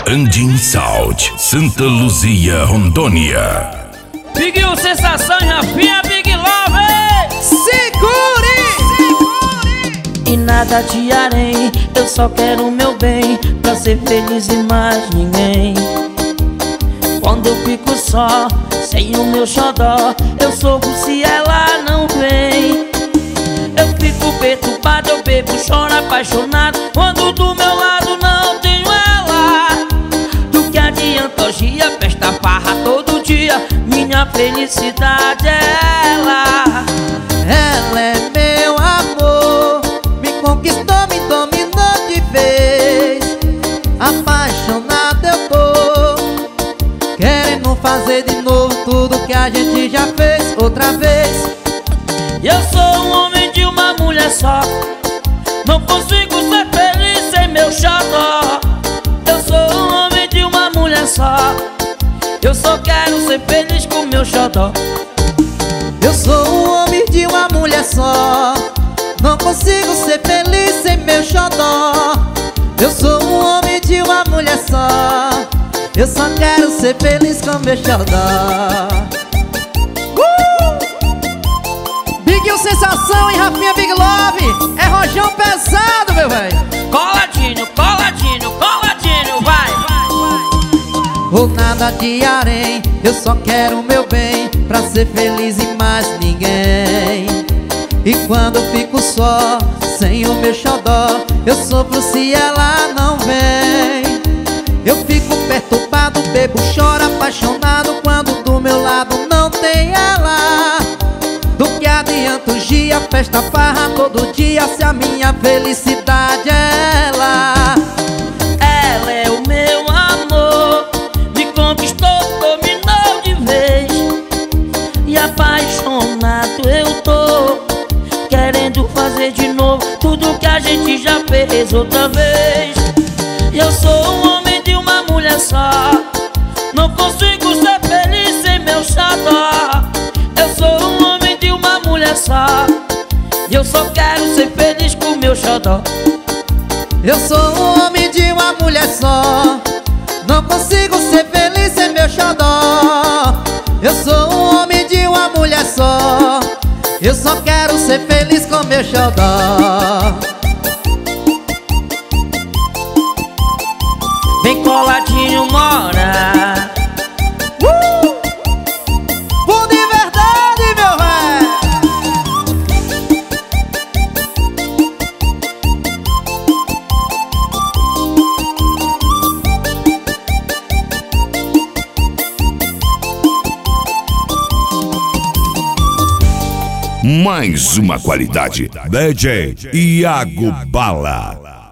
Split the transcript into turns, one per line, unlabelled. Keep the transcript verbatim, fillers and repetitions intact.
Andin Salt, Santa Luzia, Rondônia.
Big U, sensação e Rafinha, Big Love.
Segure!
E nada te harei, eu só quero o meu bem, pra ser feliz e mais ninguém. Quando eu fico só, sem o meu xodó, eu sofro se ela não vem. Eu fico perturbado, eu bebo, choro apaixonado, quando do meu lado não tenho ela. Do que adianta hoje a festa, farra todo dia, minha felicidade é ela.
Ela é meu amor, me conquistou, me dominou de vez. Apaixonado eu tô, querendo fazer de novo tudo que a gente já fez outra vez.
Eu sou um homem de uma mulher só, não consigo ser feliz sem meu xodó. Eu sou um homem de uma mulher só, eu só quero ser feliz com meu xodó.
Eu sou um homem de uma mulher só, não consigo ser feliz sem meu xodó. Eu sou um homem de uma mulher só, eu só quero ser feliz com meu xodó. Big U, sensação e Rafinha, Big Love. É rojão pesado, meu velho.
Coladinho, coladinho, coladinho, vai.
Ou nada de harém, eu só quero o meu bem, pra ser feliz e mais ninguém. E quando eu fico só, sem o meu xodó, eu sofro se ela não vem. Eu fico perturbado, bebo, choro apaixonado, quando do meu lado não tem ela. Do que adianta um dia, festa, farra todo dia, se a minha felicidade é ela.
Ela é o meu amor, me conquistou, dominou de vez. E apaixonado eu tô, querendo fazer de novo tudo que a gente já fez outra vez. Eu sou um homem de uma mulher só, não consigo ser feliz sem meu xodó. Eu sou um homem de uma mulher só, e eu só quero ser feliz com meu xodó.
Eu sou um homem de uma mulher só, não consigo ser feliz sem meu xodó. Eu sou um homem de uma mulher só, eu só quero ser feliz com meu xodó.
Vem coladinho, mora.
Uh! Bom de verdade, meu velho.
Mais uma qualidade. D J Iago Bala.